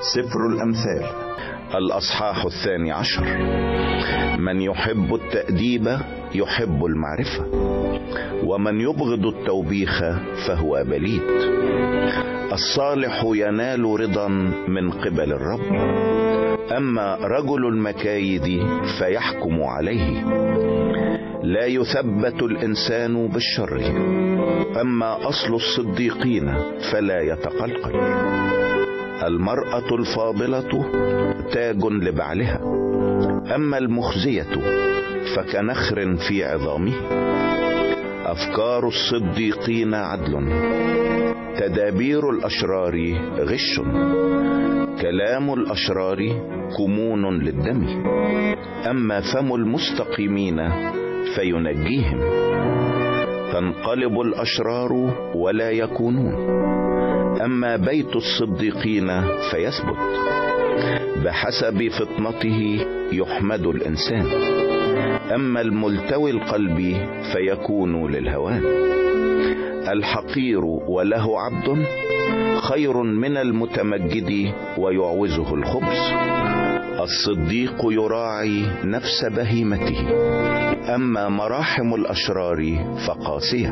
سفر الأمثال الأصحاح 12. من يحب التأديب يحب المعرفة، ومن يبغض التوبيخ فهو بليد. الصالح ينال رضا من قبل الرب، أما رجل المكايد فيحكم عليه. لا يثبت الإنسان بالشر، أما أصل الصديقين فلا يتقلقل. المرأة الفاضلة تاج لبعلها، أما المخزية فكنخر في عظامه. أفكار الصديقين عدل، تدابير الأشرار غش. كلام الأشرار كمون للدم، أما فم المستقيمين فينجيهم. تنقلب الأشرار ولا يكونون، أما بيت الصديقين فيثبت. بحسب فطنته يحمد الإنسان، أما الملتوي القلب فيكون للهوان. الحقير وله عبد خير من المتمجد ويعوزه الخبز. الصديق يراعي نفس بهيمته، أما مراحم الأشرار فقاسية.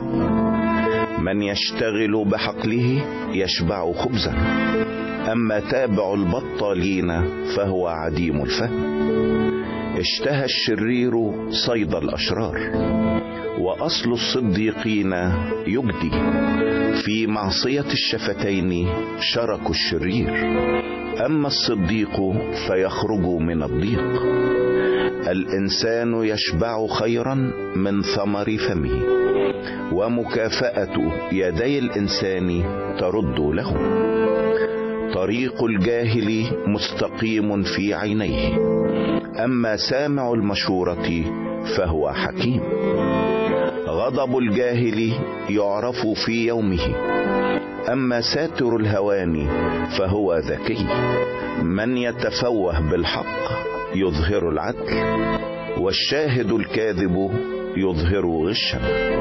من يشتغل بحقله يشبع خبزا، أما تابع البطالين فهو عديم الفهم. اشتهى الشرير صيد الأشرار، وأصل الصديقين يجدي. في معصية الشفتين شرك الشرير، أما الصديق فيخرج من الضيق. الإنسان يشبع خيرا من ثمر فمه، ومكافأة يدي الإنسان ترد له. طريق الجاهل مستقيم في عينيه، أما سامع المشورة فهو حكيم. غضب الجاهل يعرف في يومه، أما ساتر الهوان فهو ذكي. من يتفوه بالحق يظهر العدل، والشاهد الكاذب يظهر غشا.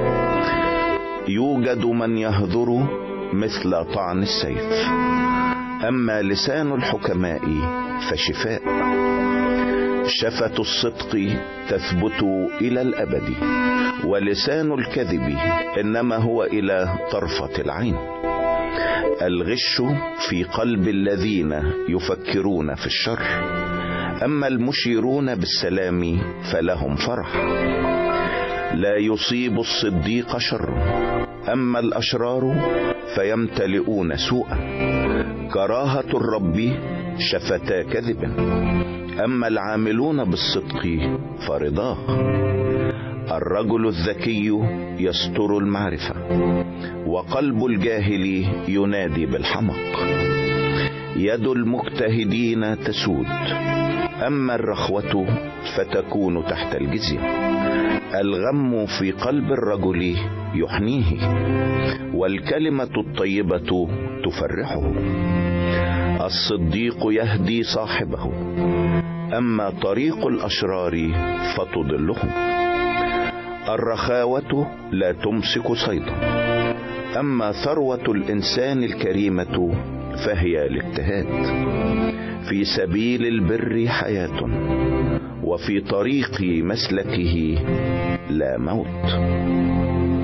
يوجد من يهذر مثل طعن السيف، أما لسان الحكماء فشفاء. شفة الصدق تثبت إلى الأبد، ولسان الكذب إنما هو إلى طرفة العين. الغش في قلب الذين يفكرون في الشر، أما المشيرون بالسلام فلهم فرح. لا يصيب الصديق شر، أما الأشرار فيمتلئون سوءا. كراهة الرب شفتا كذب، أما العاملون بالصدق فرضاه. الرجل الذكي يستر المعرفة، وقلب الجاهل ينادي بالحمق. يد المجتهدين تسود، أما الرخوة فتكون تحت الجزية. الغم في قلب الرجل يحنيه، والكلمة الطيبة تفرحه. الصديق يهدي صاحبه، أما طريق الأشرار فتضلهم. الرخاوة لا تمسك صيدا، أما ثروة الإنسان الكريمة فهي الاجتهاد. في سبيل البر حياة، وفي طريق مسلكه لا موت.